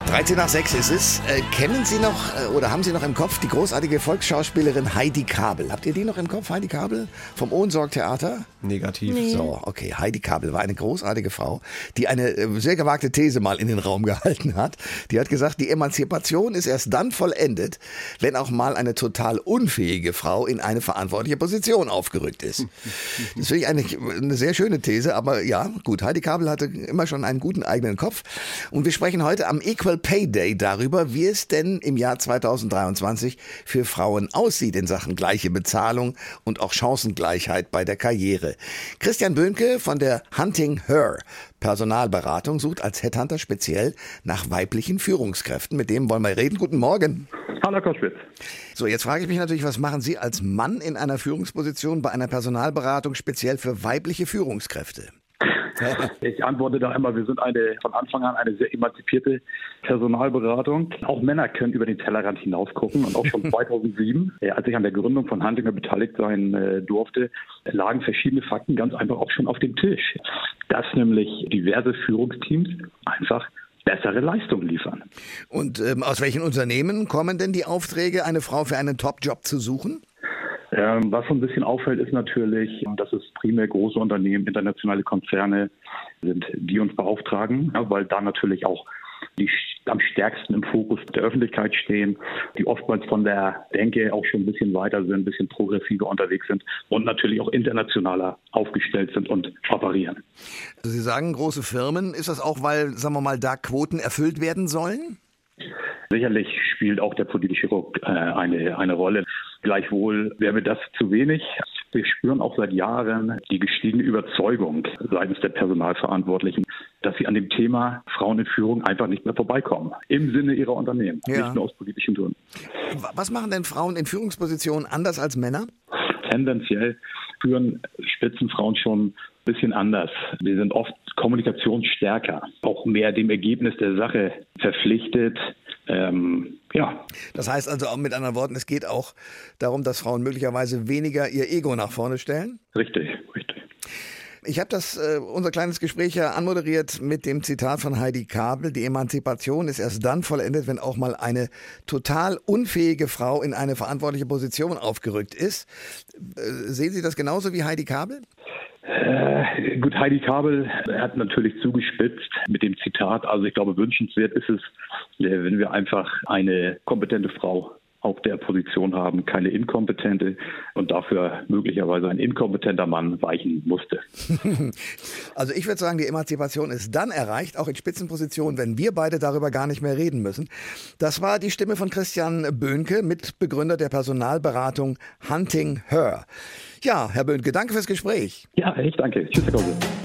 13:06 ist es. Kennen Sie noch oder haben Sie noch im Kopf die großartige Volksschauspielerin Heidi Kabel? Habt ihr die noch im Kopf, Heidi Kabel? Vom Ohnsorg-Theater? Negativ. Nee. So, okay. Heidi Kabel war eine großartige Frau, die eine sehr gewagte These mal in den Raum gehalten hat. Die hat gesagt, die Emanzipation ist erst dann vollendet, wenn auch mal eine total unfähige Frau in eine verantwortliche Position aufgerückt ist. Das finde ich eine sehr schöne These, aber ja, gut. Heidi Kabel hatte immer schon einen guten eigenen Kopf. Und wir sprechen heute am Equal Pay Day darüber, wie es denn im Jahr 2023 für Frauen aussieht in Sachen gleiche Bezahlung und auch Chancengleichheit bei der Karriere. Christian Böhnke von der Hunting Her Personalberatung sucht als Headhunter speziell nach weiblichen Führungskräften. Mit dem wollen wir reden. Guten Morgen. Hallo Koschwitz. So, jetzt frage ich mich natürlich, was machen Sie als Mann in einer Führungsposition bei einer Personalberatung speziell für weibliche Führungskräfte? Ich antworte da immer, wir sind von Anfang an eine sehr emanzipierte Personalberatung. Auch Männer können über den Tellerrand hinausgucken und auch schon 2007, als ich an der Gründung von Huntinger beteiligt sein durfte, lagen verschiedene Fakten ganz einfach auch schon auf dem Tisch. Dass nämlich diverse Führungsteams einfach bessere Leistungen liefern. Und aus welchen Unternehmen kommen denn die Aufträge, eine Frau für einen Top-Job zu suchen? Was so ein bisschen auffällt, ist natürlich, dass es primär große Unternehmen, internationale Konzerne sind, die uns beauftragen, ja, weil da natürlich auch die am stärksten im Fokus der Öffentlichkeit stehen, die oftmals von der Denke auch schon ein bisschen weiter sind, ein bisschen progressiver unterwegs sind und natürlich auch internationaler aufgestellt sind und operieren. Also Sie sagen große Firmen, ist das auch, weil, sagen wir mal, da Quoten erfüllt werden sollen? Sicherlich spielt auch der politische Druck eine Rolle. Gleichwohl wäre mir das zu wenig. Wir spüren auch seit Jahren die gestiegene Überzeugung seitens der Personalverantwortlichen, dass sie an dem Thema Frauen in Führung einfach nicht mehr vorbeikommen. Im Sinne ihrer Unternehmen, nicht nur aus politischen Gründen. Was machen denn Frauen in Führungspositionen anders als Männer? Tendenziell führen Spitzenfrauen schon ein bisschen anders. Wir sind oft kommunikationsstärker, auch mehr dem Ergebnis der Sache verpflichtet. Das heißt also auch mit anderen Worten, es geht auch darum, dass Frauen möglicherweise weniger ihr Ego nach vorne stellen? Richtig. Ich habe unser kleines Gespräch ja anmoderiert mit dem Zitat von Heidi Kabel. Die Emanzipation ist erst dann vollendet, wenn auch mal eine total unfähige Frau in eine verantwortliche Position aufgerückt ist. Sehen Sie das genauso wie Heidi Kabel? Gut, Heidi Kabel hat natürlich zugespitzt mit dem Zitat. Also ich glaube, wünschenswert ist es, wenn wir einfach eine kompetente Frau auf der Position haben, keine inkompetente und dafür möglicherweise ein inkompetenter Mann weichen musste. Also ich würde sagen, die Emanzipation ist dann erreicht, auch in Spitzenpositionen, wenn wir beide darüber gar nicht mehr reden müssen. Das war die Stimme von Christian Böhnke, Mitbegründer der Personalberatung Hunting Her. Ja, Herr Böhnke, danke fürs Gespräch. Ja, ich danke. Tschüss, Herr Kollege.